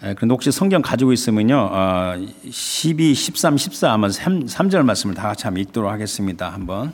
그런데 혹시 성경 가지고 있으면요, 12, 13, 14 한번 3절 말씀을 다 같이 한번 읽도록 하겠습니다. 한번.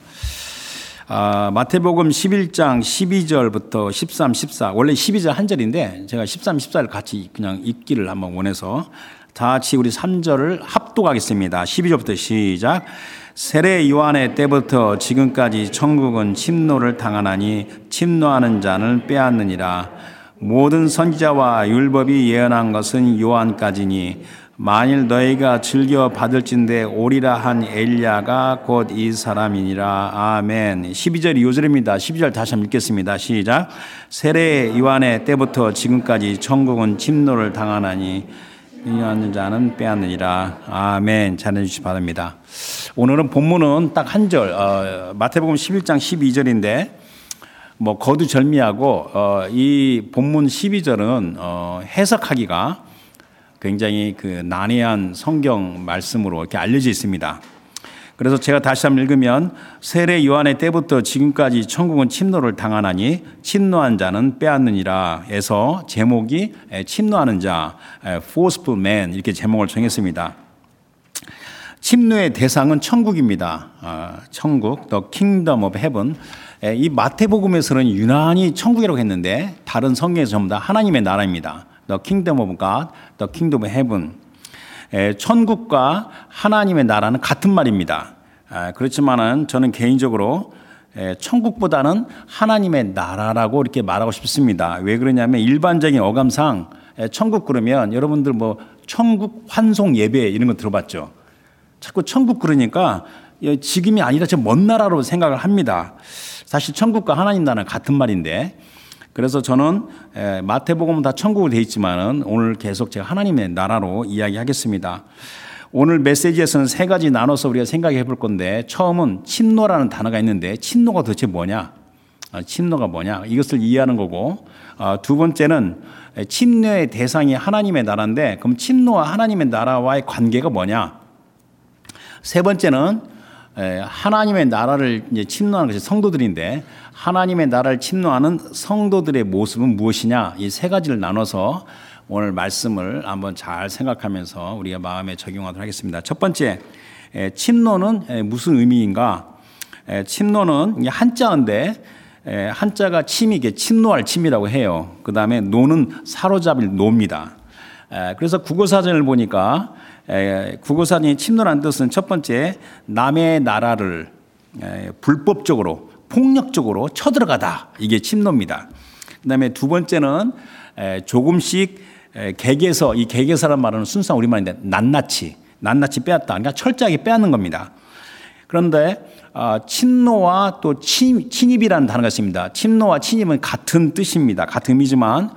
마태복음 11장 12절부터 13, 14. 원래 12절 한 절인데 제가 13, 14를 같이 그냥 읽기를 한번 원해서 다 같이 우리 3절을 합독하겠습니다. 12절부터 시작. 세례 요한의 때부터 지금까지 천국은 침노를 당하나니 침노하는 자는 빼앗느니라. 모든 선지자와 율법이 예언한 것은 요한까지니 만일 너희가 즐겨 받을진대 오리라 한 엘리야가 곧 이 사람이니라. 아멘. 12절이 요 절입니다. 12절 다시 한번 읽겠습니다. 시작. 세례 요한의 때부터 지금까지 천국은 침노를 당하나니 인하는 자는 빼앗느니라. 아멘. 잘해 주시기 바랍니다. 오늘은 본문은 딱 한 절, 마태복음 11장 12절인데 뭐 거두절미하고 이 본문 12절은 해석하기가 굉장히 그 난해한 성경 말씀으로 이렇게 알려져 있습니다. 그래서 제가 다시 한번 읽으면 세례 요한의 때부터 지금까지 천국은 침노를 당하나니 침노한 자는 빼앗느니라 해서 제목이 침노하는 자, forceful man 이렇게 제목을 정했습니다. 침노의 대상은 천국입니다. 천국, the kingdom of heaven. 이 마태복음에서는 유난히 천국이라고 했는데 다른 성경에서 전부 다 하나님의 나라입니다. The kingdom of God, the kingdom of heaven. 천국과 하나님의 나라는 같은 말입니다. 그렇지만은 저는 개인적으로 천국보다는 하나님의 나라라고 이렇게 말하고 싶습니다. 왜 그러냐면 일반적인 어감상 천국 그러면 여러분들 뭐 천국 환송 예배 이런 거 들어봤죠? 자꾸 천국 그러니까 지금이 아니라 저 먼 나라로 생각을 합니다. 사실 천국과 하나님 나라는 같은 말인데 그래서 저는 마태복음은 다 천국으로 되어 있지만은 오늘 계속 제가 하나님의 나라로 이야기하겠습니다. 오늘 메시지에서는 세 가지 나눠서 우리가 생각해 볼 건데 처음은 침노라는 단어가 있는데 침노가 도대체 뭐냐? 침노가 뭐냐? 이것을 이해하는 거고 두 번째는 침노의 대상이 하나님의 나라인데 그럼 침노와 하나님의 나라와의 관계가 뭐냐? 세 번째는 하나님의 나라를 이제 침노하는 것이 성도들인데 하나님의 나라를 침노하는 성도들의 모습은 무엇이냐? 이 세 가지를 나눠서 오늘 말씀을 한번 잘 생각하면서 우리가 마음에 적용하도록 하겠습니다. 첫 번째, 침노는 무슨 의미인가? 침노는 한자인데 한자가 침이게 침노할 침이라고 해요. 그 다음에 노는 사로잡을 노입니다. 그래서 국어사전을 보니까 국어사전이 침노라는 뜻은 첫 번째 남의 나라를 불법적으로 폭력적으로 쳐들어가다 이게 침노입니다. 그다음에 두 번째는 조금씩 객에서 이 객에서란 말은 순수한 우리말인데 낱낱이 빼앗다. 그러니까 철저하게 빼앗는 겁니다. 그런데 침노와 또 침입이라는 단어가 있습니다. 침노와 침입은 같은 뜻입니다. 같은 의미지만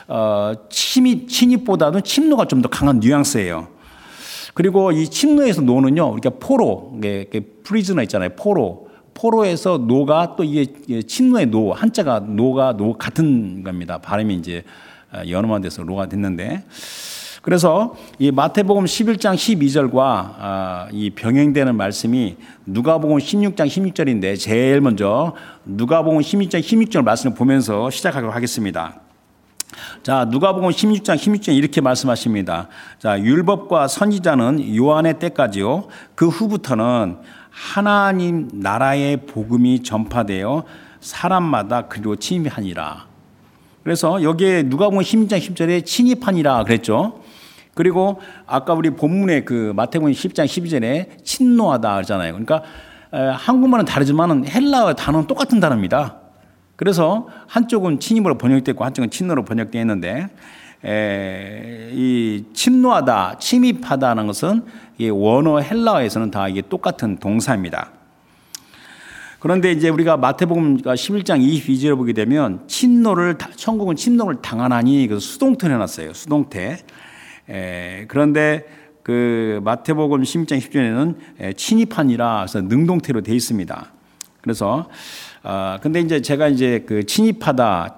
침입보다는 침노가 좀 더 강한 뉘앙스예요. 그리고 이 침노에서 노는요, 우리가 포로, 프리즈너 있잖아요. 포로에서 노가 또 이게 침노의 노, 한자가 노가 노 같은 겁니다. 발음이 이제 연어만 돼서 노가 됐는데. 그래서 이 마태복음 11장 12절과 이 병행되는 말씀이 누가복음 16장 16절인데 제일 먼저 누가복음 16장 16절 말씀을 보면서 시작하도록 하겠습니다. 자, 누가복음 16장 16절 이렇게 말씀하십니다. 자, 율법과 선지자는 요한의 때까지요. 그 후부터는 하나님 나라의 복음이 전파되어 사람마다 그리로 침입하니라. 그래서 여기에 누가복음 16장 10절에 침입하니라 그랬죠. 그리고 아까 우리 본문의 그 마태복음 10장 12절에 침노하다 그러잖아요. 그러니까 한국말은 다르지만 헬라어 단어는 똑같은 단어입니다. 그래서 한쪽은 침입으로 번역되고 한쪽은 침노로 번역되어 있는데 이 침노하다, 침입하다는 것은 원어 헬라어에서는 다 이게 똑같은 동사입니다. 그런데 이제 우리가 마태복음 11장 22절을 보게 되면 천국은 침노를 당하나니 그 수동태를 해놨어요. 수동태. 그런데 그 마태복음 16장 10절에는 침입하니라 그래서 능동태로 되어 있습니다. 그래서 근데 이제 제가 이제 그 침입하다,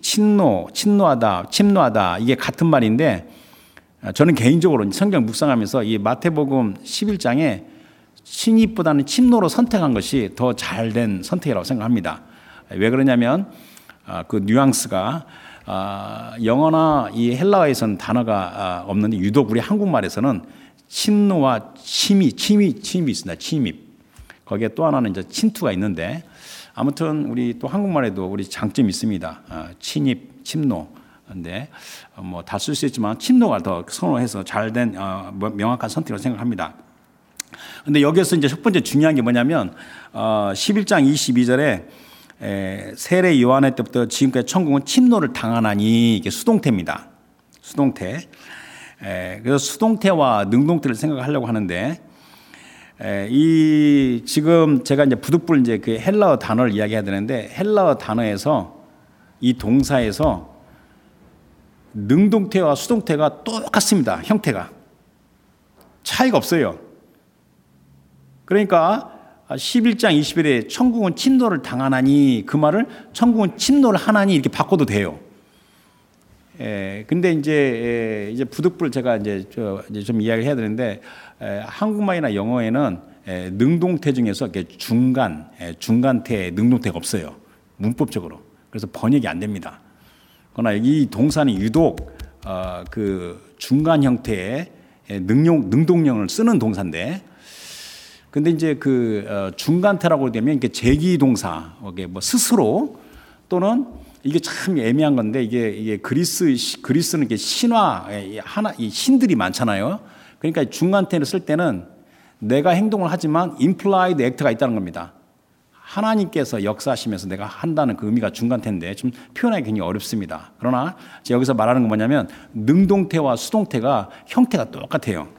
침노하다 이게 같은 말인데 저는 개인적으로 성경 묵상하면서 이 마태복음 11장에 침입보다는 침노로 선택한 것이 더 잘된 선택이라고 생각합니다. 왜 그러냐면 그 뉘앙스가 영어나 이 헬라어에서는 단어가 없는데 유독 우리 한국말에서는 침노와 침입이 있습니다. 침입. 거기에 또 하나는 이제 침투가 있는데 아무튼 우리 또 한국말에도 우리 장점이 있습니다. 침입, 침노. 근데 뭐 다 쓸 수 있지만 침노가 더 선호해서 잘된 명확한 선택이라고 생각합니다. 근데 여기에서 이제 첫 번째 중요한 게 뭐냐면 11장 22절에 세례 요한의 때부터 지금까지 천국은 침노를 당하나니 이게 수동태입니다. 수동태. 그래서 수동태와 능동태를 생각하려고 하는데 이 지금 제가 이제 부득불 이제 그 헬라어 단어를 이야기해야 되는데 헬라어 단어에서 이 동사에서 능동태와 수동태가 똑같습니다. 형태가 차이가 없어요. 그러니까 11장 20일에 천국은 침노를 당하나니 그 말을 천국은 침노를 하나니 이렇게 바꿔도 돼요. 근데 이제 부득불 제가 이제 좀 이야기를 해야 되는데 한국말이나 영어에는 능동태 중에서 이렇게 중간태, 능동태가 없어요. 문법적으로. 그래서 번역이 안 됩니다. 그러나 이 동사는 유독 그 중간 형태의 능동형을 쓰는 동사인데, 근데 이제 그 중간태라고 되면 이게 제기동사, 뭐 스스로 또는 이게 참 애매한 건데 이게 그리스는 이게 신화 이 신들이 많잖아요. 그러니까 중간태를 쓸 때는 내가 행동을 하지만 implied act가 있다는 겁니다. 하나님께서 역사하시면서 내가 한다는 그 의미가 중간태인데 좀 표현하기 굉장히 어렵습니다. 그러나 제가 여기서 말하는 건 뭐냐면 능동태와 수동태가 형태가 똑같아요.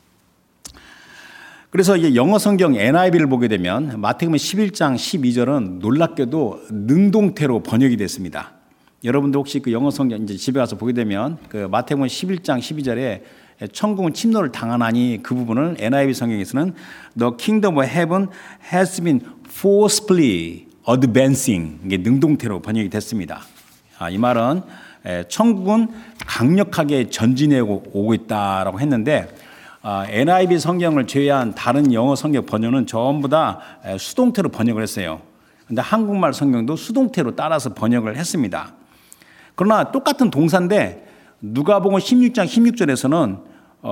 그래서 이게 영어 성경 NIV를 보게 되면 마태복음 11장 12절은 놀랍게도 능동태로 번역이 됐습니다. 여러분도 혹시 그 영어 성경 이제 집에 가서 보게 되면 그 마태복음 11장 12절에 천국은 침노를 당하나니 그 부분을 NIV 성경에서는 The kingdom of heaven has been forcefully advancing, 이게 능동태로 번역이 됐습니다. 이 말은 천국은 강력하게 전진해 오고 있다라고 했는데 NIV 성경을 제외한 다른 영어 성경 번역은 전부 다 수동태로 번역을 했어요. 그런데 한국말 성경도 수동태로 따라서 번역을 했습니다. 그러나 똑같은 동사인데 누가복음 16장 16절에서는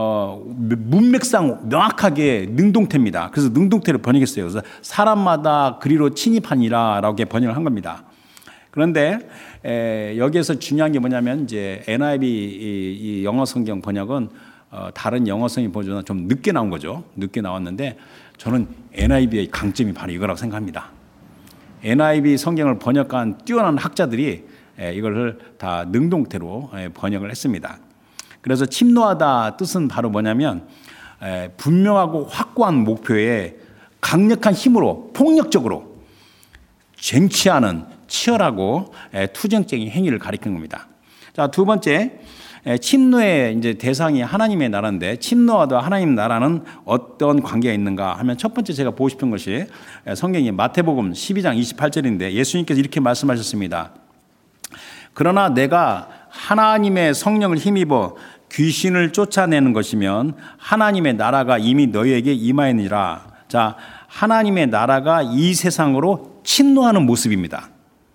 문맥상 명확하게 능동태입니다. 그래서 능동태로 번역했어요. 그래서 사람마다 그리로 침입하니라라고 번역을 한 겁니다. 그런데 여기에서 중요한 게 뭐냐면 이제 NIV 이 영어 성경 번역은 다른 영어 성경 버전은 좀 늦게 나온 거죠. 늦게 나왔는데 저는 NIV의 강점이 바로 이거라고 생각합니다. NIV 성경을 번역한 뛰어난 학자들이 이걸 다 능동태로 번역을 했습니다. 그래서 침노하다 뜻은 바로 뭐냐면 분명하고 확고한 목표에 강력한 힘으로 폭력적으로 쟁취하는 치열하고 투쟁적인 행위를 가리키는 겁니다. 자, 두 번째, 침노의 이제 대상이 하나님의 나라인데 침노와도 하나님 나라는 어떤 관계가 있는가 하면 첫 번째 제가 보고 싶은 것이 성경이 마태복음 12장 28절인데 예수님께서 이렇게 말씀하셨습니다. 그러나 내가 하나님의 성령을 힘입어 귀신을 쫓아내는 것이면 하나님의 나라가 이미 너희에게 임하였느니라. 자, 하나님의 나라가 이 세상으로 침노하는 모습입니다.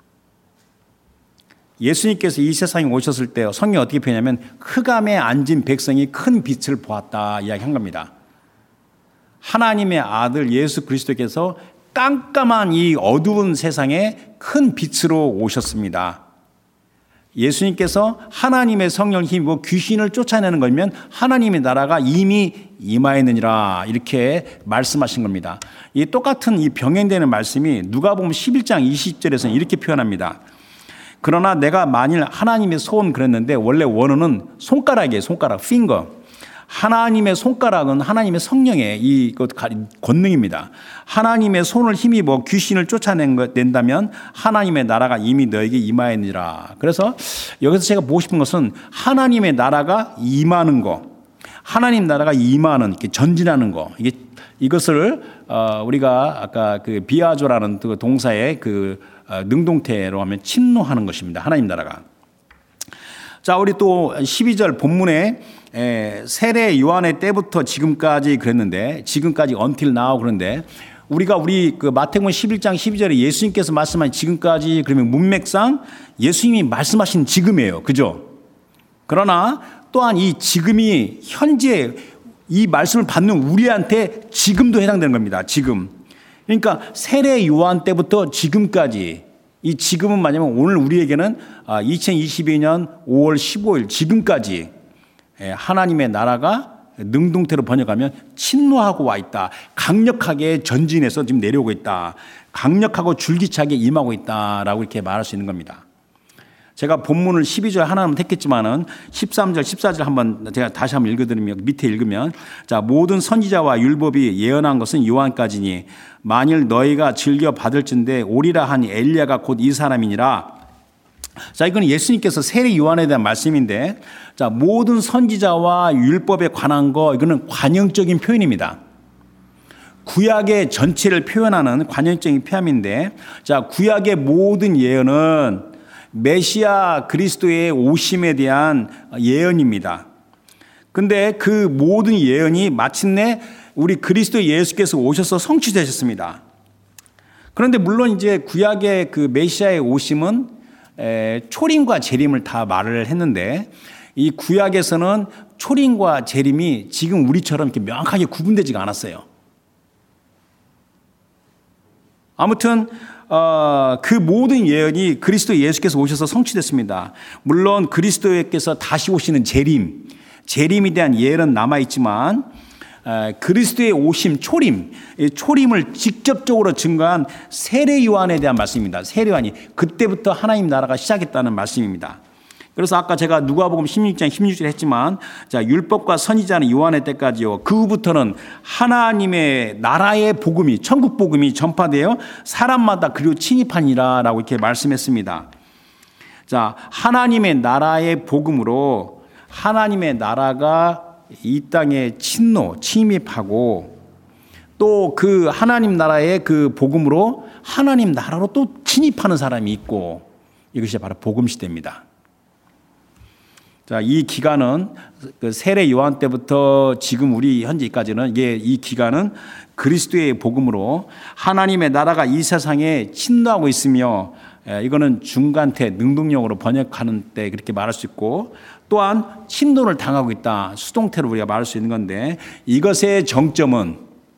예수님께서 이 세상에 오셨을 때 성경이 어떻게 표현하냐면 흑암에 앉은 백성이 큰 빛을 보았다 이야기한 겁니다. 하나님의 아들 예수 그리스도께서 깜깜한 이 어두운 세상에 큰 빛으로 오셨습니다. 예수님께서 하나님의 성령을 힘입어 귀신을 쫓아내는 거면 하나님의 나라가 이미 임하였느니라 이렇게 말씀하신 겁니다. 이 똑같은 이 병행되는 말씀이 누가복음 11장 20절에서는 이렇게 표현합니다. 그러나 내가 만일 하나님의 손 그랬는데 원래 원어는 손가락이에요. 손가락, finger. 하나님의 손가락은 하나님의 성령의 이 권능입니다. 하나님의 손을 힘입어 귀신을 쫓아낸다면 하나님의 나라가 이미 너에게 임하였느니라. 그래서 여기서 제가 보고 싶은 것은 하나님의 나라가 임하는 거, 하나님 나라가 임하는 전진하는 거, 이것을 우리가 아까 그 비아조라는 그 동사의 그 능동태로 하면 침노하는 것입니다. 하나님 나라가. 자, 우리 또 12절 본문에 세례 요한의 때부터 지금까지 그랬는데 지금까지 until now 그런데 우리 그 마태복음 11장 12절에 예수님께서 말씀하신 지금까지 그러면 문맥상 예수님이 말씀하신 지금이에요. 그죠? 그러나 또한 이 지금이 현재 이 말씀을 받는 우리한테 지금도 해당되는 겁니다. 지금. 그러니까 세례 요한 때부터 지금까지 이 지금은 뭐냐면 오늘 우리에게는 2022년 5월 15일 지금까지 하나님의 나라가 능동태로 번역하면 침노하고 와 있다. 강력하게 전진해서 지금 내려오고 있다. 강력하고 줄기차게 임하고 있다라고 이렇게 말할 수 있는 겁니다. 제가 본문을 12절 하나는 택했지만은 13절, 14절 한번 제가 다시 한번 읽어드리면 밑에 읽으면 자, 모든 선지자와 율법이 예언한 것은 요한까지니 만일 너희가 즐겨 받을진대 오리라 한 엘리야가 곧 이 사람이니라. 자, 이건 예수님께서 세례 요한에 대한 말씀인데 자, 모든 선지자와 율법에 관한 거 이거는 관용적인 표현입니다. 구약의 전체를 표현하는 관용적인 표현인데 자, 구약의 모든 예언은 메시아 그리스도의 오심에 대한 예언입니다. 근데 그 모든 예언이 마침내 우리 그리스도 예수께서 오셔서 성취되셨습니다. 그런데 물론 이제 구약의 그 메시아의 오심은 초림과 재림을 다 말을 했는데 이 구약에서는 초림과 재림이 지금 우리처럼 이렇게 명확하게 구분되지가 않았어요. 아무튼 그 모든 예언이 그리스도 예수께서 오셔서 성취됐습니다. 물론 그리스도께서 다시 오시는 재림에 대한 예언은 남아있지만 그리스도의 오심, 초림을 직접적으로 증거한 세례 요한에 대한 말씀입니다. 세례 요한이 그때부터 하나님 나라가 시작했다는 말씀입니다. 그래서 아까 제가 누가복음 16장 16절 했지만 자, 율법과 선지자는 요한의 때까지요. 그 후부터는 하나님의 나라의 복음이 천국 복음이 전파되어 사람마다 그리로 침입하니라라고 이렇게 말씀했습니다. 자, 하나님의 나라의 복음으로 하나님의 나라가 이 땅에 침입하고 또 그 하나님 나라의 그 복음으로 하나님 나라로 또 침입하는 사람이 있고 이것이 바로 복음 시대입니다. 자, 이 기간은 그 세례 요한 때부터 지금 우리 현재까지는 이 기간은 그리스도의 복음으로 하나님의 나라가 이 세상에 침노하고 있으며 이거는 중간태 능동형으로 번역하는 때 그렇게 말할 수 있고 또한 침노를 당하고 있다. 수동태로 우리가 말할 수 있는 건데 이것의 정점은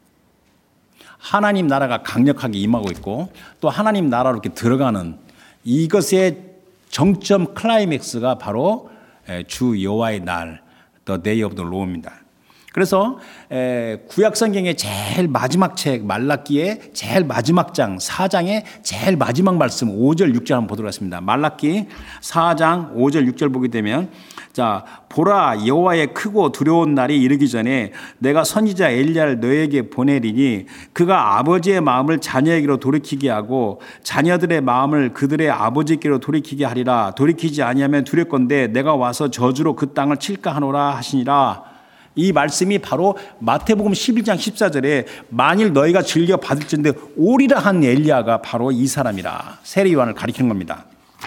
하나님 나라가 강력하게 임하고 있고 또 하나님 나라로 이렇게 들어가는 이것의 정점 클라이맥스가 바로 주 여호와의 날, The Day of the Lord입니다. 그래서 구약 성경의 제일 마지막 책 말라기의 제일 마지막 장 4장의 제일 마지막 말씀 5절 6절 한번 보도록 하겠습니다. 말라기 4장 5절 6절 보게 되면 자, 보라 여호와의 크고 두려운 날이 이르기 전에 내가 선지자 엘리야를 너에게 보내리니 그가 아버지의 마음을 자녀에게로 돌이키게 하고 자녀들의 마음을 그들의 아버지께로 돌이키게 하리라. 돌이키지 아니하면 두렵건대 내가 와서 저주로 그 땅을 칠까 하노라 하시니라. 이 말씀이 바로 마태복음 11장 14절에 만일 너희가 즐겨 받을진대 오리라 한 엘리야가 바로 이 사람이라. 세례 요한을 가리키는 겁니다.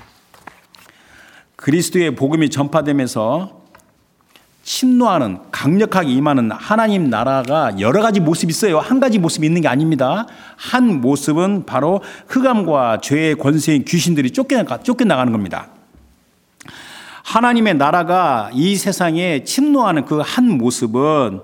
그리스도의 복음이 전파되면서 침노하는 강력하게 임하는 하나님 나라가 여러 가지 모습이 있어요. 한 가지 모습이 있는 게 아닙니다. 한 모습은 바로 흑암과 죄의 권세인 귀신들이 쫓겨나가는 겁니다. 하나님의 나라가 이 세상에 침노하는 그 한 모습은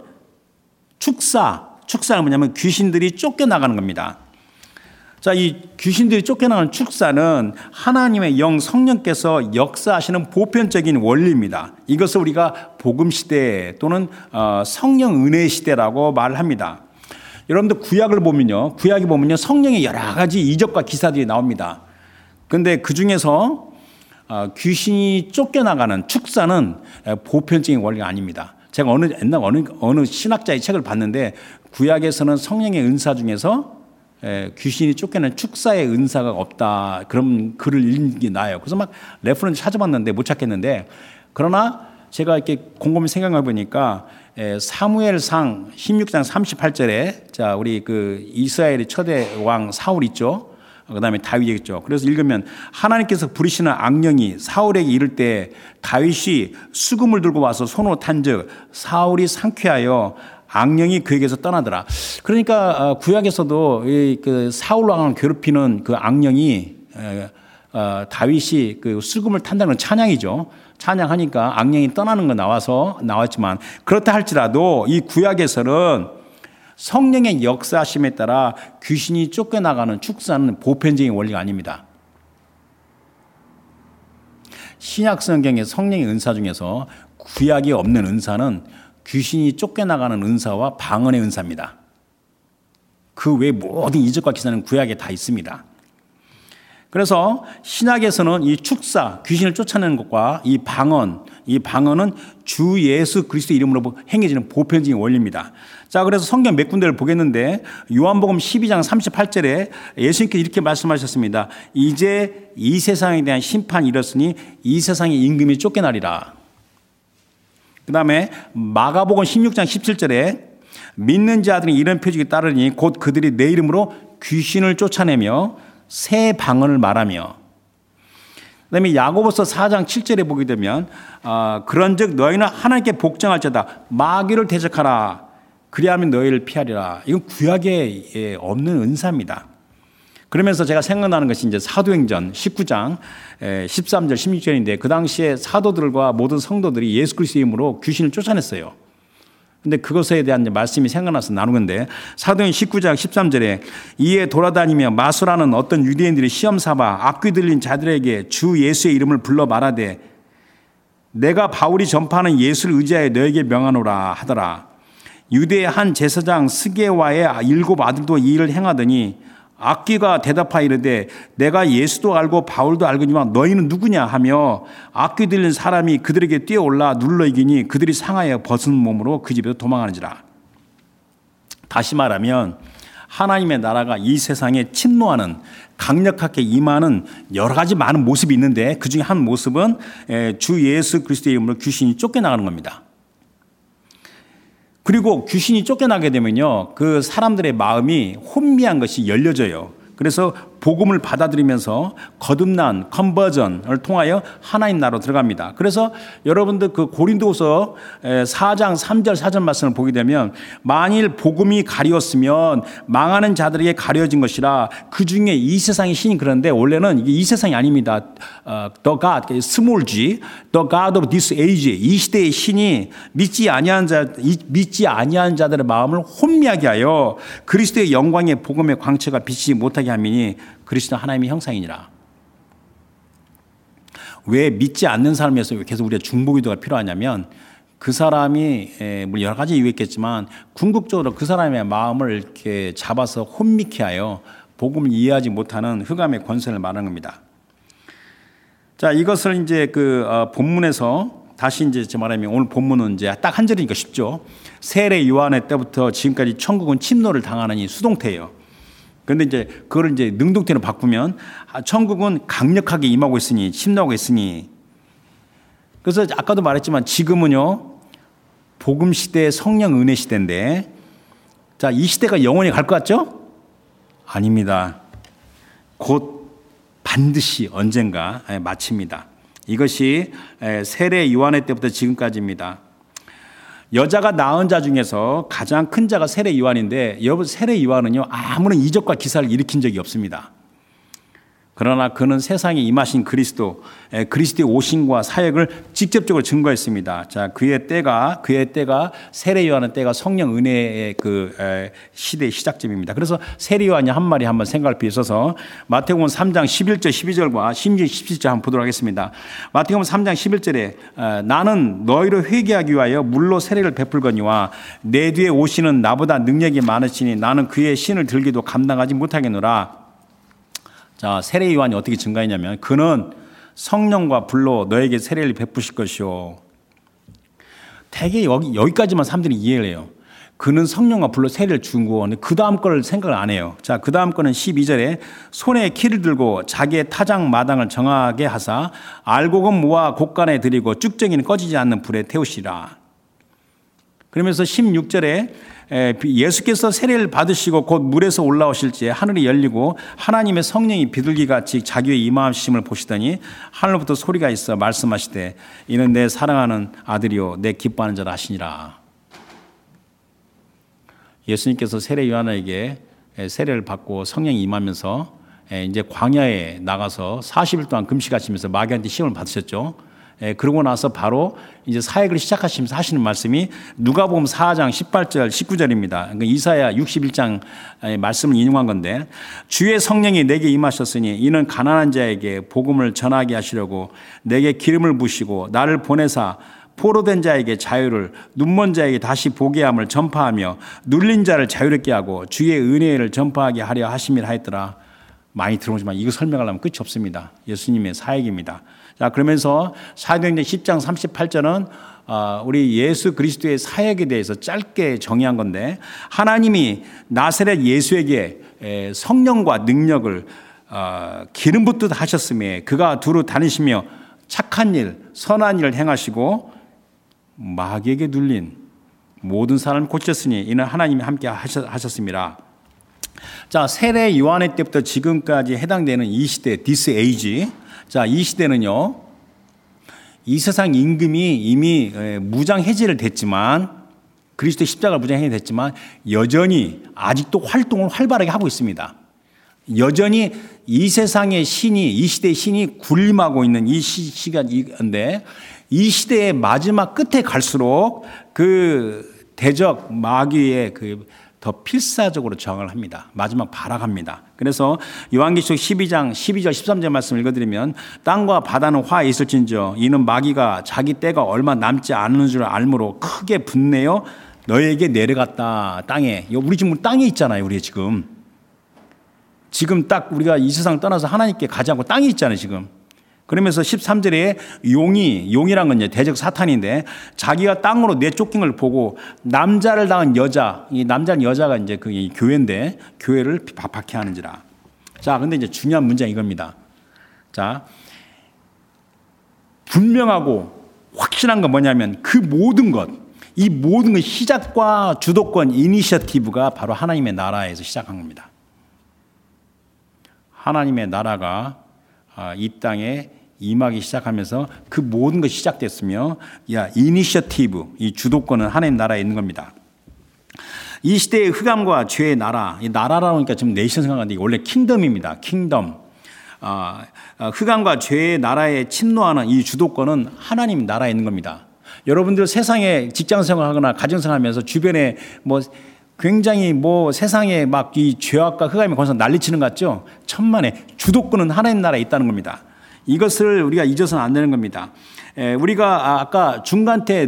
축사는 뭐냐면 귀신들이 쫓겨나가는 겁니다. 자, 이 귀신들이 쫓겨나가는 축사는 하나님의 영 성령께서 역사하시는 보편적인 원리입니다. 이것을 우리가 복음시대 또는 성령 은혜 시대라고 말합니다. 여러분들 구약이 보면요 성령의 여러 가지 이적과 기사들이 나옵니다. 그런데 그 중에서 귀신이 쫓겨나가는 축사는 보편적인 원리가 아닙니다. 제가 어느 신학자의 책을 봤는데 구약에서는 성령의 은사 중에서 귀신이 쫓겨나는 축사의 은사가 없다. 그런 글을 읽는 게 나아요. 그래서 막 레퍼런스 찾아봤는데 못 찾겠는데 그러나 제가 이렇게 곰곰이 생각해 보니까 사무엘상 16장 38절에 자, 우리 그 이스라엘의 초대 왕 사울 있죠. 그다음에 다윗이 있죠. 그래서 읽으면 하나님께서 부리시는 악령이 사울에게 이를 때 다윗이 수금을 들고 와서 손으로 탄즉 사울이 상쾌하여 악령이 그에게서 떠나더라. 그러니까 구약에서도 그 사울 왕을 괴롭히는 그 악령이 다윗이 그 수금을 탄다는 건 찬양이죠. 찬양하니까 악령이 떠나는 거 나왔지만 그렇다 할지라도 이 구약에서는 성령의 역사하심에 따라 귀신이 쫓겨나가는 축사는 보편적인 원리가 아닙니다. 신약 성경의 성령의 은사 중에서 구약이 없는 은사는 귀신이 쫓겨나가는 은사와 방언의 은사입니다. 그 외 모든 이적과 기사는 구약에 다 있습니다. 그래서 신약에서는 이 축사, 귀신을 쫓아내는 것과 이 방언은 주 예수 그리스도 이름으로 행해지는 보편적인 원리입니다. 자, 그래서 성경 몇 군데를 보겠는데 요한복음 12장 38절에 예수님께서 이렇게 말씀하셨습니다. 이제 이 세상에 대한 심판이 이렇으니 이 세상의 임금이 쫓겨나리라. 그 다음에 마가복음 16장 17절에 믿는 자들이 이런 표적이 따르니 곧 그들이 내 이름으로 귀신을 쫓아내며 새 방언을 말하며, 그다음에 야고보서 4장 7절에 보게 되면 그런즉 너희는 하나님께 복종할지어다 마귀를 대적하라 그리하면 너희를 피하리라. 이건 구약에 없는 은사입니다. 그러면서 제가 생각나는 것이 이제 사도행전 19장 13절 16절인데 그 당시에 사도들과 모든 성도들이 예수 그리스도의 이름으로 귀신을 쫓아냈어요. 근데 그것에 대한 말씀이 생각나서 나누는데 사도행 19장 13절에 이에 돌아다니며 마술하는 어떤 유대인들이 시험 삼아 악귀 들린 자들에게 주 예수의 이름을 불러 말하되 내가 바울이 전파하는 예수를 의지하여 너에게 명하노라 하더라. 유대의 한 제사장 스게와의 7 아들도 이 일을 행하더니 악귀가 대답하여 이르되 내가 예수도 알고 바울도 알거니와 너희는 누구냐 하며 악귀 들린 사람이 그들에게 뛰어올라 눌러 이기니 그들이 상하여 벗은 몸으로 그 집에서 도망하는지라. 다시 말하면 하나님의 나라가 이 세상에 침노하는 강력하게 임하는 여러 가지 많은 모습이 있는데 그중에 한 모습은 주 예수 그리스도의 이름으로 귀신이 쫓겨나가는 겁니다. 그리고 귀신이 쫓겨나게 되면요, 그 사람들의 마음이 혼미한 것이 열려져요. 그래서 복음을 받아들이면서 거듭난 컨버전을 통하여 하나님 나라로 들어갑니다. 그래서 여러분들 그 고린도후서 4장 3절 4절 말씀을 보게 되면 만일 복음이 가리웠으면 망하는 자들에게 가려진 것이라 그 중에 이 세상의 신이 그런데 원래는 이게 이 세상이 아닙니다. The God, small g, the God of this age, 이 시대의 신이 믿지 아니한 자들의 마음을 혼미하게 하여 그리스도의 영광의 복음의 광채가 비치지 못하게 함이니 그리스도 하나님의 형상이니라. 왜 믿지 않는 사람에서 계속 우리가 중보기도가 필요하냐면 그 사람이 여러 가지 이유 있겠지만 궁극적으로 그 사람의 마음을 이렇게 잡아서 혼미케 하여 복음을 이해하지 못하는 흑암의 권세를 말하는 겁니다. 자, 이것을 이제 그 본문에서 다시 이제 말하면 오늘 본문은 이제 딱 한 절이니까 쉽죠. 세례 요한의 때부터 지금까지 천국은 침노를 당하는 이 수동태예요. 그런데 이제 그걸 이제 능동태로 바꾸면 천국은 강력하게 임하고 있으니 침노하고 있으니. 그래서 아까도 말했지만 지금은요 복음 시대 성령 은혜 시대인데 자, 이 시대가 영원히 갈 것 같죠? 아닙니다. 곧 반드시 언젠가 마칩니다. 이것이 세례 요한의 때부터 지금까지입니다. 여자가 낳은 자 중에서 가장 큰 자가 세례 요한인데 세례 요한은요 아무런 이적과 기사를 일으킨 적이 없습니다. 그러나 그는 세상에 임하신 그리스도의 오심과 사역을 직접적으로 증거했습니다. 자, 그의 때가 세례 요한의 때가 성령 은혜의 그 시대의 시작점입니다. 그래서 세례 요한이 한 말이 한번 생각할 필요 있어서 마태복음 3장 11절 12절과 16절 17절 한번 보도록 하겠습니다. 마태복음 3장 11절에 나는 너희를 회개하기 위하여 물로 세례를 베풀거니와 내 뒤에 오시는 나보다 능력이 많으시니 나는 그의 신을 들기도 감당하지 못하겠노라. 자, 세례 요한이 어떻게 증가했냐면 그는 성령과 불로 너에게 세례를 베푸실 것이요. 되게 여기까지만 사람들이 이해를 해요. 그는 성령과 불로 세례를 주고 그 다음 걸 생각을 안 해요. 자, 그 다음 거는 12절에 손에 키를 들고 자기의 타작 마당을 정하게 하사 알곡은 모아 곳간에 들이고 쭉정이는 꺼지지 않는 불에 태우시라. 그러면서 16절에 예수께서 세례를 받으시고 곧 물에서 올라오실 때 하늘이 열리고 하나님의 성령이 비둘기같이 자기의 임하심을 보시더니 하늘로부터 소리가 있어 말씀하시되 이는 내 사랑하는 아들이요 내 기뻐하는 자라 하시니라. 예수님께서 세례 요한에게 세례를 받고 성령이 임하면서 이제 광야에 나가서 40일 동안 금식하시면서 마귀한테 시험을 받으셨죠. 그러고 나서 바로 이제 사역을 시작하시면서 하시는 말씀이 누가복음 4장 18절 19절입니다. 그러니까 이사야 61장 말씀을 인용한 건데, 주의 성령이 내게 임하셨으니 이는 가난한 자에게 복음을 전하게 하시려고 내게 기름을 부으시고 나를 보내사 포로된 자에게 자유를, 눈먼 자에게 다시 보게 함을 전파하며 눌린 자를 자유롭게 하고 주의 은혜를 전파하게 하려 하심이라 하였더라. 많이 들어보지만 이거 설명하려면 끝이 없습니다. 예수님의 사역입니다. 자, 그러면서 사도행전 10장 38절은 우리 예수 그리스도의 사역에 대해서 짧게 정의한 건데, 하나님이 나사렛 예수에게 성령과 능력을 기름 붓듯 하셨음에 그가 두루 다니시며 착한 일, 선한 일을 행하시고 마귀에게 눌린 모든 사람을 고쳤으니 이는 하나님이 함께 하셨습니다. 자, 세례 요한의 때부터 지금까지 해당되는 이 시대, this age. 자, 이 시대는요, 이 세상 임금이 이미 무장 해제를 됐지만, 그리스도의 십자가 무장 해제됐지만 여전히 아직도 활동을 활발하게 하고 있습니다. 여전히 이 세상의 신이, 이 시대의 신이 군림하고 있는 이 시간인데, 이 시대의 마지막 끝에 갈수록 그 대적 마귀의 더 필사적으로 저항을 합니다. 마지막 발악합니다. 그래서 요한계시록 12장 12절 13절 말씀 읽어드리면, 땅과 바다는 화에 있을진저 이는 마귀가 자기 때가 얼마 남지 않은 줄 알므로 크게 분내어 너에게 내려갔다. 땅에. 우리 지금 땅에 있잖아요. 우리 지금 딱 우리가 이 세상 떠나서 하나님께 가지 않고 땅에 있잖아요. 지금. 그러면서 13절에 용이란 건 이제 대적 사탄인데, 자기가 땅으로 내쫓긴 걸 보고 남자를 낳은 여자, 이 남자는 여자가 이제 그 교회인데 교회를 박해하는지라. 자, 근데 이제 중요한 문제는 이겁니다. 자, 분명하고 확실한 건 뭐냐면 그 모든 것, 이 모든 것 시작과 주도권, 이니셔티브가 바로 하나님의 나라에서 시작한 겁니다. 하나님의 나라가 이 땅에 임하기 시작하면서 그 모든 것이 시작됐으며, 이니셔티브, 이 주도권은 하나님 나라에 있는 겁니다. 이 시대의 흑암과 죄의 나라, 이 나라라고 하니까 지금 네이션 생각하는데 원래 킹덤입니다. 킹덤. 흑암과 죄의 나라에 침노하는 이 주도권은 하나님 나라에 있는 겁니다. 여러분들 세상에 직장생활하거나 가정생활하면서 주변에 굉장히 세상에 막 이 죄악과 흑암이 거기서 난리치는 것 같죠? 천만에 주도권은 하나님 나라에 있다는 겁니다. 이것을 우리가 잊어서는 안 되는 겁니다. 우리가 아까 중간태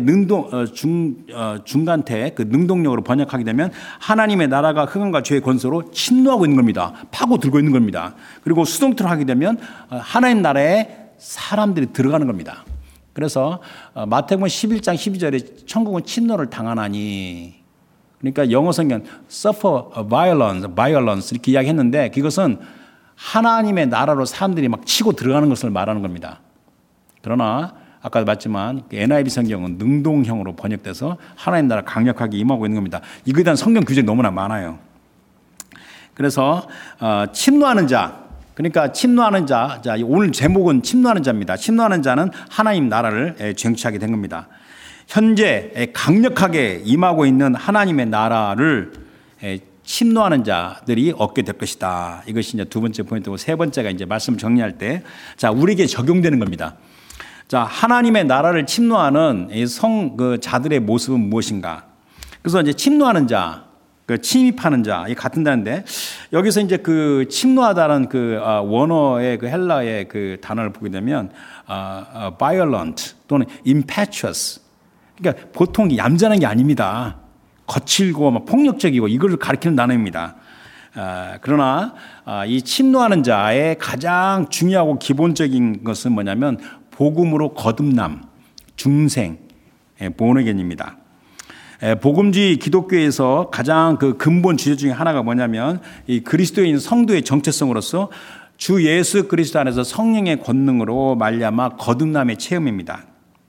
그 능동력으로 번역하게 되면 하나님의 나라가 흑암과 죄의 권세로 침노하고 있는 겁니다. 파고 들고 있는 겁니다. 그리고 수동태로 하게 되면 하나님 나라에 사람들이 들어가는 겁니다. 그래서 마태복음 11장 12절에 천국은 침노를 당하나니, 그러니까 영어 성경 suffer violence 이렇게 이야기했는데, 그것은 하나님의 나라로 사람들이 막 치고 들어가는 것을 말하는 겁니다. 그러나 아까도 봤지만 NIV 성경은 능동형으로 번역돼서 하나님 나라 강력하게 임하고 있는 겁니다. 이거에 대한 성경 규정이 너무나 많아요. 그래서 침노하는 자, 그러니까 침노하는 자, 오늘 제목은 침노하는 자입니다. 침노하는 자는 하나님 나라를 쟁취하게 된 겁니다. 현재 강력하게 임하고 있는 하나님의 나라를 침노하는 자들이 얻게 될 것이다. 이것이 이제 두 번째 포인트고, 세 번째가 이제 말씀 정리할 때, 우리에게 적용되는 겁니다. 하나님의 나라를 침노하는 자들의 모습은 무엇인가? 그래서 이제 침노하는 자, 침입하는 자, 이 같은 단어인데, 여기서 이제 그 침노하다는 원어의 헬라의 단어를 보게 되면, violent 또는 impetuous. 그러니까 보통 얌전한 게 아닙니다. 거칠고 폭력적이고 이걸 가리키는 단어입니다. 그러나 이 침노하는 자의 가장 중요하고 기본적인 것은 뭐냐면 복음으로 거듭남, 중생, 본어겐입니다. 복음주의 기독교에서 가장 그 근본 주제 중에 하나가 뭐냐면 이 그리스도인 성도의 정체성으로서 주 예수 그리스도 안에서 성령의 권능으로 말미암아 거듭남의 체험입니다.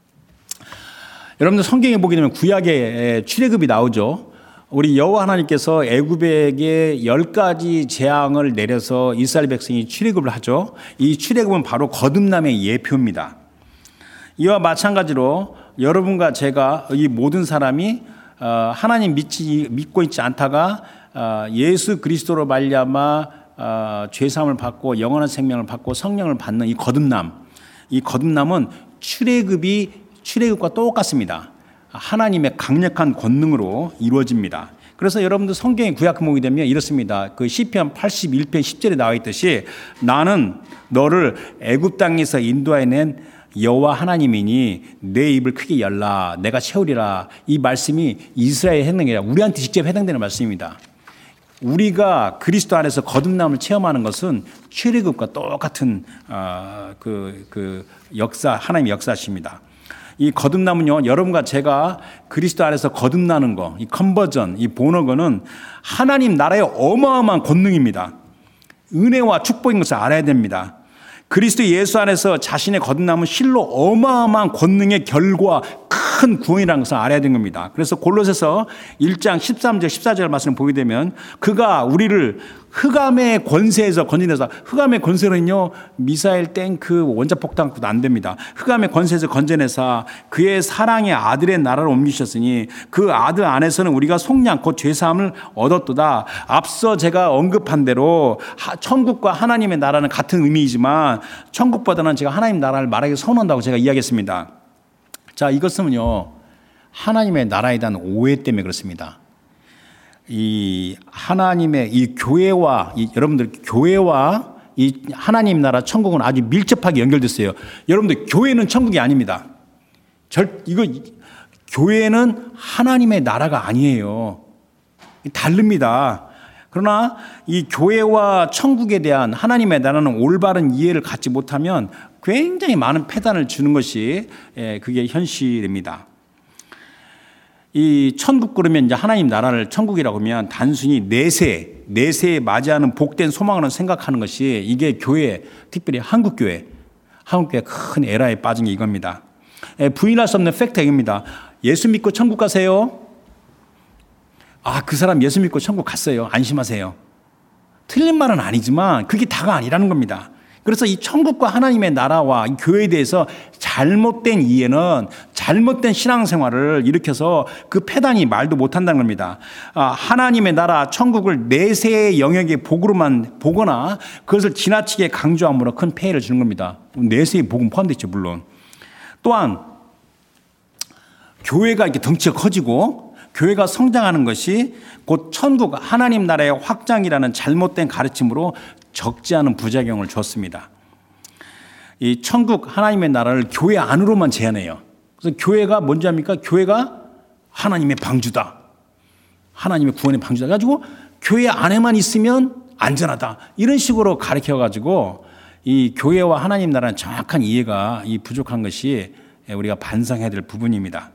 여러분들 성경에 보게 되면 구약의 출애굽이 나오죠. 우리 여호와 하나님께서 애굽에게 10가지 재앙을 내려서 이스라엘 백성이 출애굽을 하죠. 이 출애굽은 바로 거듭남의 예표입니다. 이와 마찬가지로 여러분과 제가, 이 모든 사람이 하나님 믿고 있지 않다가 예수 그리스도로 말미암아 죄사함을 받고 영원한 생명을 받고 성령을 받는 이 거듭남은 출애굽과 똑같습니다. 하나님의 강력한 권능으로 이루어집니다. 그래서 여러분들 성경의 구약 보게 되면 이렇습니다. 그 시편 81편 10절에 나와 있듯이 나는 너를 애굽 땅에서 인도해낸 여호와 하나님이니 내 입을 크게 열라 내가 채우리라. 이 말씀이 이스라엘에 해당되는 우리한테 직접 해당되는 말씀입니다. 우리가 그리스도 안에서 거듭남을 체험하는 것은 출애굽과 똑같은 그 역사, 하나님의 역사십니다. 이 거듭남은요, 여러분과 제가 그리스도 안에서 거듭나는 거, 이 컨버전, 이 본어건은 하나님 나라의 어마어마한 권능입니다. 은혜와 축복인 것을 알아야 됩니다. 그리스도 예수 안에서 자신의 거듭남은 실로 어마어마한 권능의 결과 큰 구원이라는 것을 알아야 되는 겁니다. 그래서 골로새서 1장 13절 14절 말씀을 보게 되면 그가 우리를 흑암의 권세에서 건져내서, 흑암의 권세는요 미사일, 탱크, 원자폭탄 갖고도 안 됩니다. 흑암의 권세에서 건져내사 그의 사랑의 아들의 나라로 옮기셨으니 그 아들 안에서는 우리가 속량 곧 죄사함을 얻었도다. 앞서 제가 언급한 대로 천국과 하나님의 나라는 같은 의미이지만 천국보다는 제가 하나님 나라를 말하기 선호한다고 제가 이야기했습니다. 자, 이것은요 하나님의 나라에 대한 오해 때문에 그렇습니다. 이 하나님의 이 교회와 여러분들 교회와 이 하나님 나라 천국은 아주 밀접하게 연결됐어요. 여러분들 교회는 천국이 아닙니다. 교회는 하나님의 나라가 아니에요. 다릅니다. 그러나 이 교회와 천국에 대한 하나님의 나라는 올바른 이해를 갖지 못하면 굉장히 많은 폐단을 주는 것이 그게 현실입니다. 이 천국 그러면 이제 하나님 나라를 천국이라고 하면 단순히 내세에 맞이하는 복된 소망으로 생각하는 것이 이게 교회, 특별히 한국교회 큰 에라에 빠진 게 이겁니다. 부인할 수 없는 팩트입니다. 예수 믿고 천국 가세요. 그 사람 예수 믿고 천국 갔어요. 안심하세요. 틀린 말은 아니지만 그게 다가 아니라는 겁니다. 그래서 이 천국과 하나님의 나라와 이 교회에 대해서 잘못된 이해는 잘못된 신앙생활을 일으켜서 그 폐단이 말도 못한다는 겁니다. 하나님의 나라 천국을 내세의 영역의 복으로만 보거나 그것을 지나치게 강조함으로 큰 폐해를 주는 겁니다. 내세의 복은 포함되어 있죠, 물론. 또한 교회가 이렇게 덩치가 커지고 교회가 성장하는 것이 곧 천국 하나님 나라의 확장이라는 잘못된 가르침으로 적지 않은 부작용을 줬습니다. 이 천국 하나님의 나라를 교회 안으로만 제한해요. 그래서 교회가 뭔지 압니까? 교회가 하나님의 방주다. 하나님의 구원의 방주다. 가지고 교회 안에만 있으면 안전하다. 이런 식으로 가르쳐가지고 이 교회와 하나님 나라는 정확한 이해가 부족한 것이 우리가 반성해야 될 부분입니다.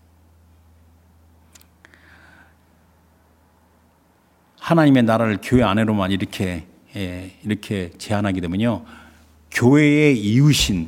하나님의 나라를 교회 안으로만 이렇게 제한하게 되면요, 교회의 이웃인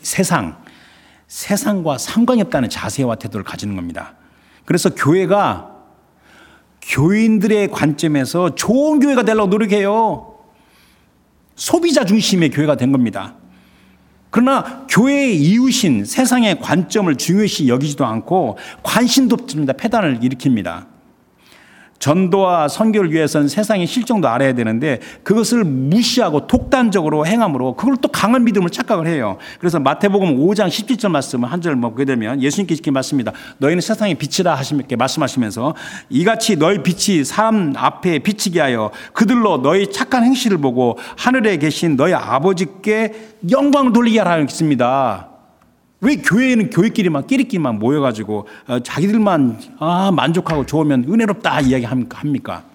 세상과 상관이 없다는 자세와 태도를 가지는 겁니다. 그래서 교회가 교인들의 관점에서 좋은 교회가 되려고 노력해요. 소비자 중심의 교회가 된 겁니다. 그러나 교회의 이웃인 세상의 관점을 중요시 여기지도 않고 관심도 없습니다. 폐단을 일으킵니다. 전도와 선교를 위해서는 세상의 실정도 알아야 되는데 그것을 무시하고 독단적으로 행함으로 그걸 또 강한 믿음을 착각을 해요. 그래서 마태복음 5장 17절 말씀을 한 절 보게 되면 예수님께서 이렇게 말씀입니다. 너희는 세상의 빛이라 이렇게 말씀하시면서 이같이 너희 빛이 사람 앞에 비치게 하여 그들로 너희 착한 행실을 보고 하늘에 계신 너희 아버지께 영광을 돌리게 하라 했습니다. 왜 교회에는 끼리끼리만 모여가지고 자기들만 만족하고 좋으면 은혜롭다 이야기합니까?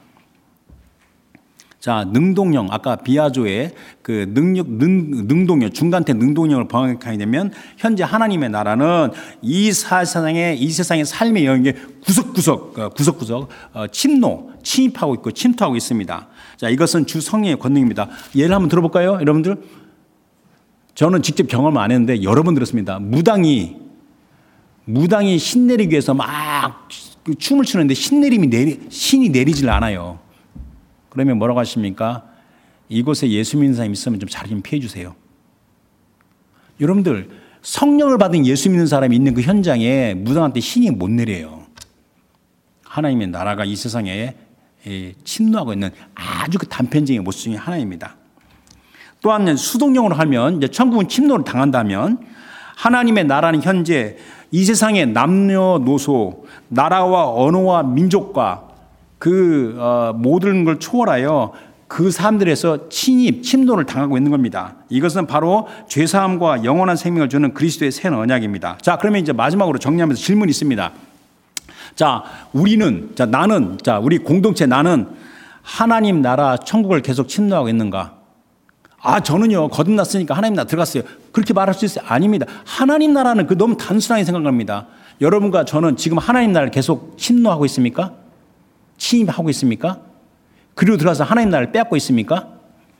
자, 능동형, 아까 비아조의 그 능동형, 중간태 능동형을 번역하게 되면 현재 하나님의 나라는 이 세상의 삶의 영역에 구석구석 침입하고 있고 침투하고 있습니다. 자, 이것은 주 성령의 권능입니다. 예를 한번 들어볼까요, 여러분들? 저는 직접 경험을 안 했는데 여러 번 들었습니다. 무당이 신 내리기 위해서 막 춤을 추는데 신이 내리질 않아요. 그러면 뭐라고 하십니까? 이곳에 예수 믿는 사람이 있으면 좀 잘 좀 피해 주세요. 여러분들, 성령을 받은 예수 믿는 사람이 있는 그 현장에 무당한테 신이 못 내려요. 하나님의 나라가 이 세상에 침노하고 있는 아주 그 단편적인 모습 중에 하나입니다. 또한 수동적으로 하면 이제 천국은 침노를 당한다면 하나님의 나라는 현재 이 세상의 남녀노소, 나라와 언어와 민족과 그 모든 걸 초월하여 그 사람들에서 침노를 당하고 있는 겁니다. 이것은 바로 죄사함과 영원한 생명을 주는 그리스도의 새 언약입니다. 자, 그러면 이제 마지막으로 정리하면서 질문이 있습니다. 자, 우리 공동체 나는 하나님 나라 천국을 계속 침노하고 있는가? 저는요, 거듭났으니까 하나님 나라 들어갔어요. 그렇게 말할 수 있어요? 아닙니다. 하나님 나라는 너무 단순하게 생각합니다. 여러분과 저는 지금 하나님 나라를 계속 침노하고 있습니까? 침입하고 있습니까? 그리고 들어가서 하나님 나라를 빼앗고 있습니까?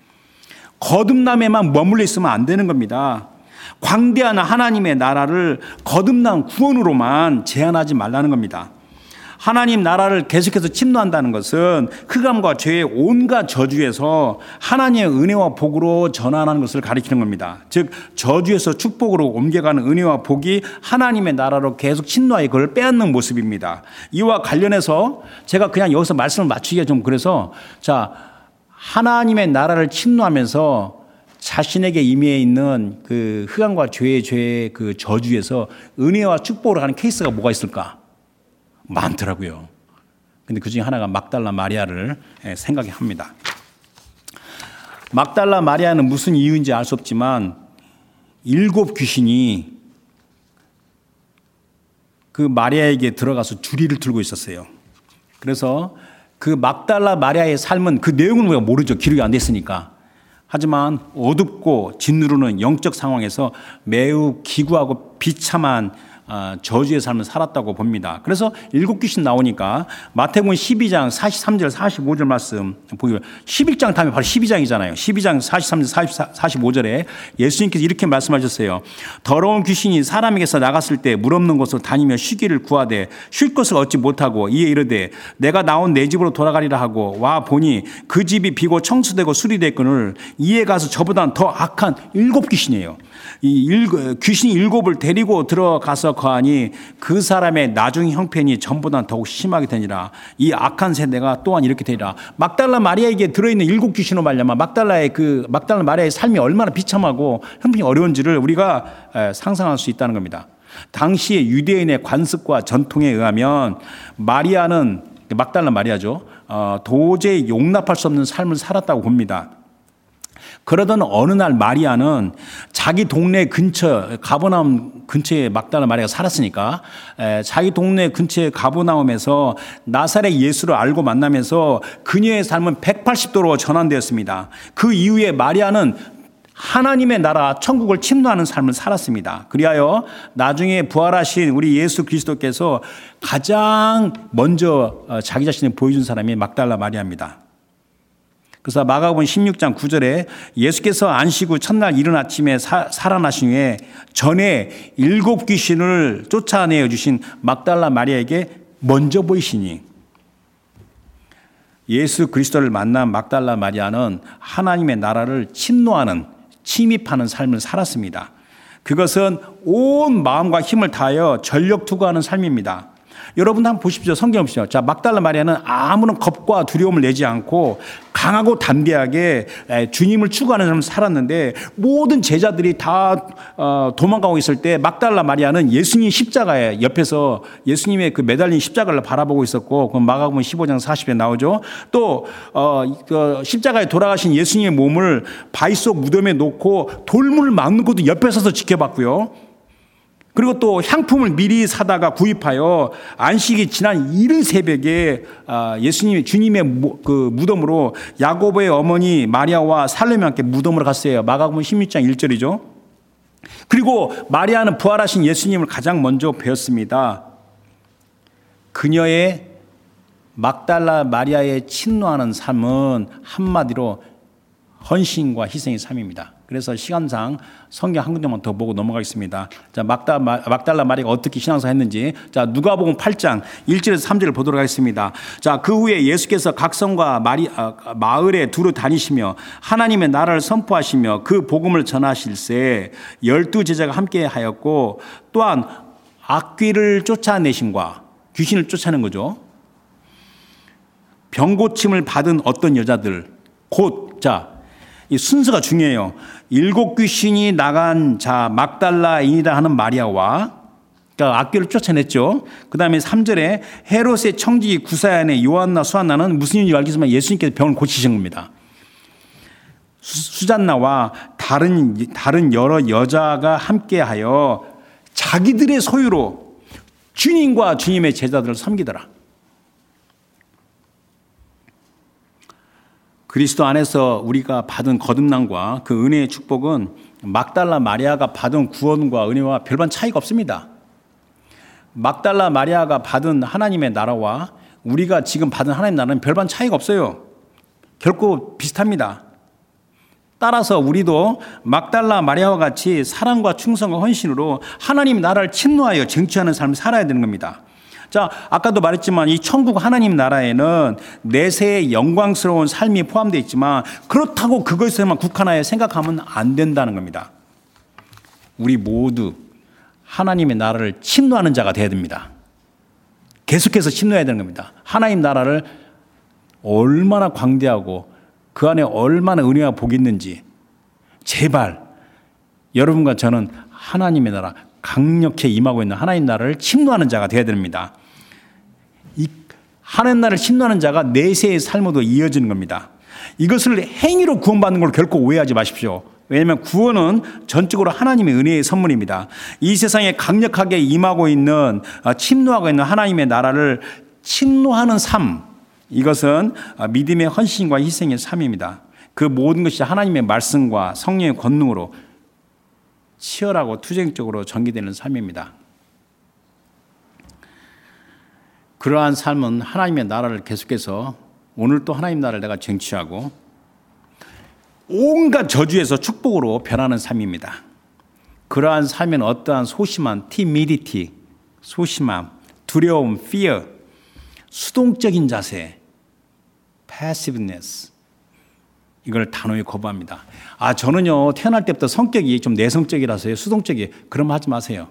거듭남에만 머물러 있으면 안 되는 겁니다. 광대한 하나님의 나라를 거듭난 구원으로만 제한하지 말라는 겁니다. 하나님 나라를 계속해서 침노한다는 것은 흑암과 죄의 온갖 저주에서 하나님의 은혜와 복으로 전환하는 것을 가리키는 겁니다. 즉 저주에서 축복으로 옮겨가는 은혜와 복이 하나님의 나라로 계속 침노하여 그걸 빼앗는 모습입니다. 이와 관련해서 제가 그냥 여기서 말씀을 맞추기가 좀 그래서 하나님의 나라를 침노하면서 자신에게 임해 있는 그 흑암과 죄의 그 저주에서 은혜와 축복으로 가는 케이스가 뭐가 있을까? 많더라고요. 근데 그 중에 하나가 막달라 마리아를 생각해 합니다. 막달라 마리아는 무슨 이유인지 알 수 없지만 7 귀신이 그 마리아에게 들어가서 주리를 들고 있었어요. 그래서 그 막달라 마리아의 삶은 그 내용은 우리가 모르죠. 기록이 안 됐으니까. 하지만 어둡고 짓누르는 영적 상황에서 매우 기구하고 비참한 저주의 삶을 살았다고 봅니다. 그래서 7 귀신 나오니까 마태복음 12장 43절 45절 말씀 보기로 11장 다음에 바로 12장이잖아요. 12장 43절 45절에 예수님께서 이렇게 말씀하셨어요. 더러운 귀신이 사람에게서 나갔을 때 물 없는 곳으로 다니며 쉬기를 구하되 쉴 것을 얻지 못하고 이에 이르되 내가 나온 내 집으로 돌아가리라 하고 와 보니 그 집이 비고 청수되고 수리됐거늘 이에 가서 저보다 더 악한 7 귀신이에요. 귀신이 7을 데리고 들어가서 거하니 그 사람의 나중 형편이 전보다 더욱 심하게 되니라. 이 악한 세대가 또한 이렇게 되리라. 막달라 마리아에게 들어있는 7 귀신으로 말미암아 막달라 마리아의 삶이 얼마나 비참하고 형편이 어려운지를 우리가 상상할 수 있다는 겁니다. 당시의 유대인의 관습과 전통에 의하면 마리아는 막달라 마리아죠. 도저히 용납할 수 없는 삶을 살았다고 봅니다. 그러던 어느 날 마리아는 자기 동네 근처 가버나움 근처에 막달라 마리아가 살았으니까 자기 동네 근처에 가버나움에서 나사렛 예수를 알고 만나면서 그녀의 삶은 180도로 전환되었습니다. 그 이후에 마리아는 하나님의 나라 천국을 침노하는 삶을 살았습니다. 그리하여 나중에 부활하신 우리 예수 그리스도께서 가장 먼저 자기 자신을 보여준 사람이 막달라 마리아입니다. 그래서 마가복음 16장 9절에 예수께서 안식 후 첫날 이른 아침에 살아나신 후에 전에 7 귀신을 쫓아내어 주신 막달라 마리아에게 먼저 보이시니 예수 그리스도를 만난 막달라 마리아는 하나님의 나라를 침입하는 삶을 살았습니다. 그것은 온 마음과 힘을 다하여 전력 투구하는 삶입니다. 여러분 한번 보십시오. 성경 보십시오. 자, 막달라 마리아는 아무런 겁과 두려움을 내지 않고 강하고 담대하게 주님을 추구하는 삶을 살았는데 모든 제자들이 다 도망가고 있을 때 막달라 마리아는 예수님 십자가에 옆에서 예수님의 그 매달린 십자가를 바라보고 있었고 그 마가복음 15장 40에 나오죠. 또 십자가에 돌아가신 예수님의 몸을 바위 속 무덤에 놓고 돌문을 막는 것도 옆에 서서 지켜봤고요. 그리고 또 향품을 미리 사다가 구입하여 안식이 지난 이른 새벽에 주님의 그 무덤으로 야고보의 어머니 마리아와 살로메와 함께 무덤으로 갔어요. 마가복음 16장 1절이죠. 그리고 마리아는 부활하신 예수님을 가장 먼저 배웠습니다. 그녀의 막달라 마리아의 침노하는 삶은 한마디로 헌신과 희생의 삶입니다. 그래서 시간상 성경 한 군데만 더 보고 넘어가겠습니다. 자, 막달라 마리아가 어떻게 신앙생활 했는지. 자, 누가복음 8장 1절에서 3절을 보도록 하겠습니다. 자, 그 후에 예수께서 각 성과 마을에 두루 다니시며 하나님의 나라를 선포하시며 그 복음을 전하실세 12 제자가 함께 하였고 또한 악귀를 쫓아내심과 귀신을 쫓아내는 거죠. 병고침을 받은 어떤 여자들, 곧, 이 순서가 중요해요. 7 귀신이 나간 막달라인이라 하는 마리아와, 그러니까 악귀를 쫓아냈죠. 그 다음에 3절에 헤롯의 청지기 구사야의 요한나 수한나는 무슨 일인지 알겠지만 예수님께서 병을 고치신 겁니다. 수잔나와 다른 여러 여자가 함께하여 자기들의 소유로 주님과 주님의 제자들을 섬기더라. 그리스도 안에서 우리가 받은 거듭남과 그 은혜의 축복은 막달라 마리아가 받은 구원과 은혜와 별반 차이가 없습니다. 막달라 마리아가 받은 하나님의 나라와 우리가 지금 받은 하나님의 나라는 별반 차이가 없어요. 결코 비슷합니다. 따라서 우리도 막달라 마리아와 같이 사랑과 충성과 헌신으로 하나님 나라를 침노하여 쟁취하는 삶을 살아야 되는 겁니다. 아까도 말했지만 이 천국 하나님 나라에는 내세의 영광스러운 삶이 포함되어 있지만 그렇다고 그것에만 국한하여 생각하면 안 된다는 겁니다. 우리 모두 하나님의 나라를 침노하는 자가 되어야 됩니다. 계속해서 침노해야 되는 겁니다. 하나님 나라를 얼마나 광대하고 그 안에 얼마나 은혜와 복이 있는지 제발 여러분과 저는 하나님의 나라 강력히 임하고 있는 하나님 나라를 침노하는 자가 되어야 됩니다. 이 하나님 나라를 침노하는 자가 내세의 삶으로 이어지는 겁니다. 이것을 행위로 구원받는 걸 결코 오해하지 마십시오. 왜냐하면 구원은 전적으로 하나님의 은혜의 선물입니다. 이 세상에 강력하게 임하고 있는 침노하고 있는 하나님의 나라를 침노하는 삶, 이것은 믿음의 헌신과 희생의 삶입니다. 그 모든 것이 하나님의 말씀과 성령의 권능으로 치열하고 투쟁적으로 전개되는 삶입니다. 그러한 삶은 하나님의 나라를 계속해서 오늘 또 하나님 나라를 내가 쟁취하고 온갖 저주에서 축복으로 변하는 삶입니다. 그러한 삶에는 어떠한 소심한 티미디티, 소심함, 두려움, fear, 수동적인 자세, passiveness, 이걸 단호히 거부합니다. 저는요 태어날 때부터 성격이 좀 내성적이라서요, 수동적이에요. 그럼 하지 마세요.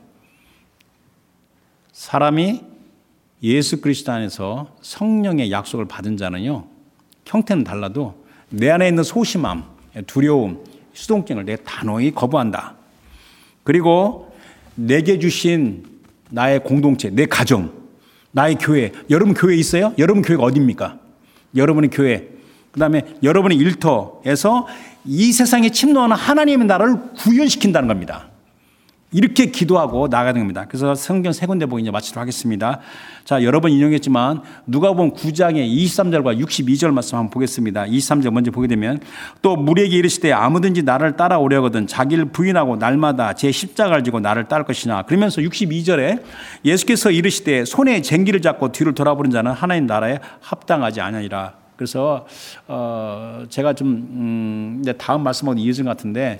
사람이 예수 그리스도 안에서 성령의 약속을 받은 자는요, 형태는 달라도 내 안에 있는 소심함, 두려움, 수동성을 내가 단호히 거부한다. 그리고 내게 주신 나의 공동체, 내 가정, 나의 교회. 여러분 교회 있어요? 여러분 교회가 어디입니까? 여러분의 교회. 그 다음에 여러분의 일터에서 이 세상에 침노하는 하나님의 나라를 구현시킨다는 겁니다. 이렇게 기도하고 나가는 겁니다. 그래서 성경 세 군데 보고 이제 마치도록 하겠습니다. 여러 번 인용했지만 누가복음 9장의 23절과 62절 말씀 한번 보겠습니다. 23절 먼저 보게 되면 또 무리에게 이르시되 아무든지 나를 따라오려거든 자기를 부인하고 날마다 제 십자가를 지고 나를 따를 것이나. 그러면서 62절에 예수께서 이르시되 손에 쟁기를 잡고 뒤를 돌아보는 자는 하나님 나라에 합당하지 아니하리라. 그래서 제가 좀 이제 다음 말씀하고 이어진 것 같은데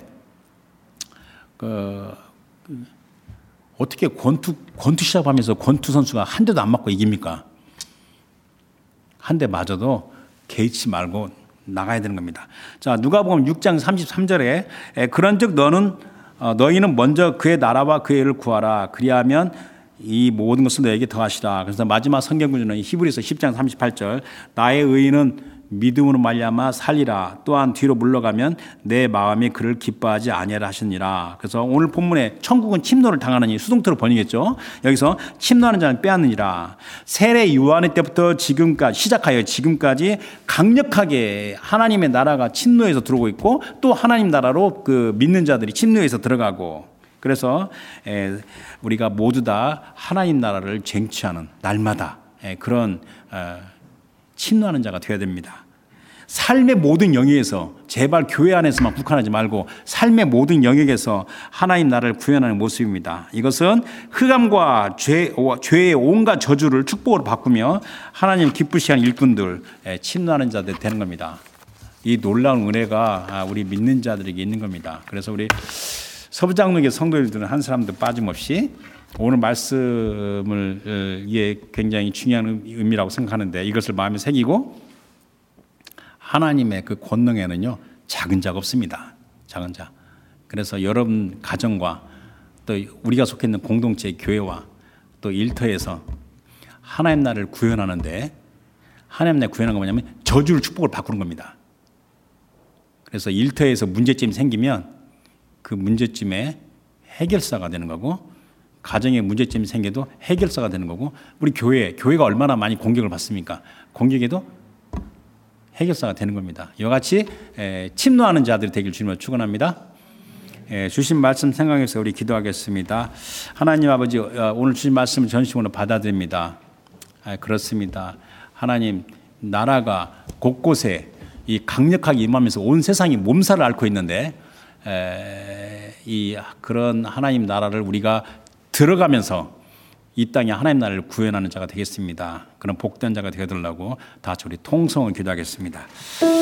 어떻게 권투 시합하면서 권투 선수가 한 대도 안 맞고 이깁니까? 한 대 맞아도 개의치 말고 나가야 되는 겁니다. 누가복음 6장 33절에 그런즉 너희는 먼저 그의 나라와 그의 의를 구하라. 그리하면 이 모든 것을 너에게 더하시라. 그래서 마지막 성경 구절은 히브리서 10장 38절 나의 의인은 믿음으로 말미암아 살리라. 또한 뒤로 물러가면 내 마음이 그를 기뻐하지 아니하라 하시니라. 그래서 오늘 본문에 천국은 침노를 당하느니 수동태로 번역했죠. 여기서 침노하는 자는 빼앗느니라. 세례 요한의 때부터 지금까지 시작하여 지금까지 강력하게 하나님의 나라가 침노에서 들어오고 있고 또 하나님 나라로 그 믿는 자들이 침노에서 들어가고, 그래서 우리가 모두 다 하나님 나라를 쟁취하는 날마다 그런 침노하는 자가 되어야 됩니다. 삶의 모든 영역에서 제발 교회 안에서만 국한하지 말고 삶의 모든 영역에서 하나님 나라를 구현하는 모습입니다. 이것은 흑암과 죄의 온갖 저주를 축복으로 바꾸며 하나님 기쁘시게 하는 일꾼들, 침노하는 자들 되는 겁니다. 이 놀라운 은혜가 우리 믿는 자들에게 있는 겁니다. 그래서 우리 서부장로교 성도들은 한 사람도 빠짐없이 오늘 말씀을 굉장히 중요한 의미라고 생각하는데 이것을 마음에 새기고 하나님의 그 권능에는요 작은 자가 없습니다. 작은 자. 그래서 여러분 가정과 또 우리가 속해 있는 공동체 교회와 또 일터에서 하나님 나라를 구현하는데 하나님 나라 구현한 건 뭐냐면 저주를 축복을 바꾸는 겁니다. 그래서 일터에서 문제점이 생기면 그 문제점에 해결사가 되는 거고, 가정에 문제점이 생겨도 해결사가 되는 거고, 우리 교회가 얼마나 많이 공격을 받습니까? 공격에도 해결사가 되는 겁니다. 이와 같이 침노하는 자들이 되길 주님으로 축원합니다. 주신 말씀 생각해서 우리 기도하겠습니다. 하나님 아버지, 오늘 주신 말씀을 전심으로 받아들입니다. 그렇습니다. 하나님, 나라가 곳곳에 이 강력하게 임하면서 온 세상이 몸살을 앓고 있는데, 그런 하나님 나라를 우리가 들어가면서 이 땅에 하나님 나라를 구현하는 자가 되겠습니다. 그런 복된 자가 되어달라고 다 같이 우리 통성을 기도하겠습니다.